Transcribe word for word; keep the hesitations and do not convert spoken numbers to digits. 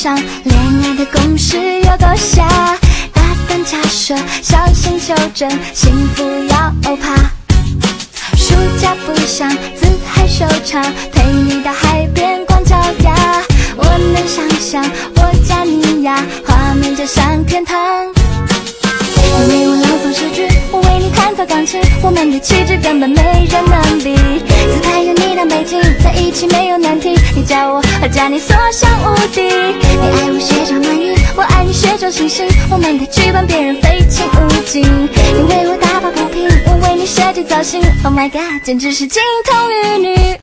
上，恋爱的公式有够瞎，大胆假设，小心修正，幸福要怕。暑假不想自嗨收场，陪你到海边光脚丫，我能想象我加你呀，画面就像天堂。你为我朗诵诗句，我为你弹奏钢琴，我们的气质根本没人能比。自拍有你当背景，在一起没有难题。你叫我和加你所向无敌。你爱我学长鳗鱼，我爱你学周星星，我们的剧本别人非情勿禁。你为我打抱不平，我为你设计造型 ，Oh my god， 简直是金童玉女。